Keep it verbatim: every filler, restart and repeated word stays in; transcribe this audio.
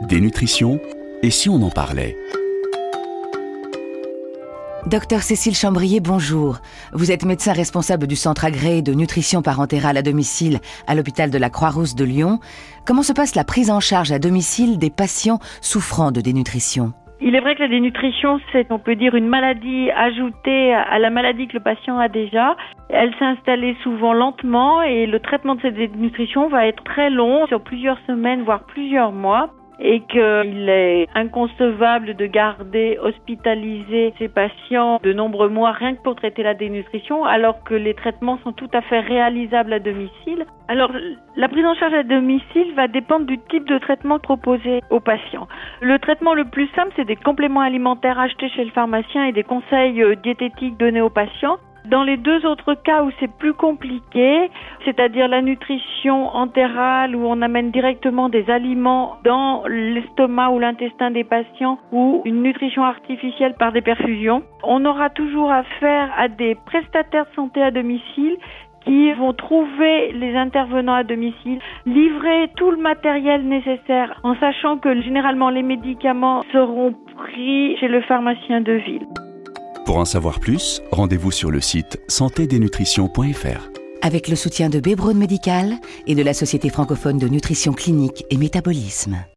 Dénutrition, et si on en parlait ? Docteur Cécile Chambrier, bonjour. Vous êtes médecin responsable du centre agréé de nutrition parentérale à domicile à l'hôpital de la Croix-Rousse de Lyon. Comment se passe la prise en charge à domicile des patients souffrant de dénutrition ? Il est vrai que la dénutrition, c'est, on peut dire, une maladie ajoutée à la maladie que le patient a déjà. Elle s'est installée souvent lentement et le traitement de cette dénutrition va être très long, sur plusieurs semaines, voire plusieurs mois. Et qu'il est inconcevable de garder hospitalisé ces patients de nombreux mois rien que pour traiter la dénutrition, alors que les traitements sont tout à fait réalisables à domicile. Alors, la prise en charge à domicile va dépendre du type de traitement proposé aux patients. Le traitement le plus simple, c'est des compléments alimentaires achetés chez le pharmacien et des conseils diététiques donnés aux patients. Dans les deux autres cas où c'est plus compliqué, c'est-à-dire la nutrition entérale où on amène directement des aliments dans l'estomac ou l'intestin des patients ou une nutrition artificielle par des perfusions, on aura toujours affaire à des prestataires de santé à domicile qui vont trouver les intervenants à domicile, livrer tout le matériel nécessaire en sachant que généralement les médicaments seront pris chez le pharmacien de ville. Pour en savoir plus, rendez-vous sur le site santé dénutrition point f r. Avec le soutien de Bébrone Médical et de la Société francophone de nutrition clinique et métabolisme.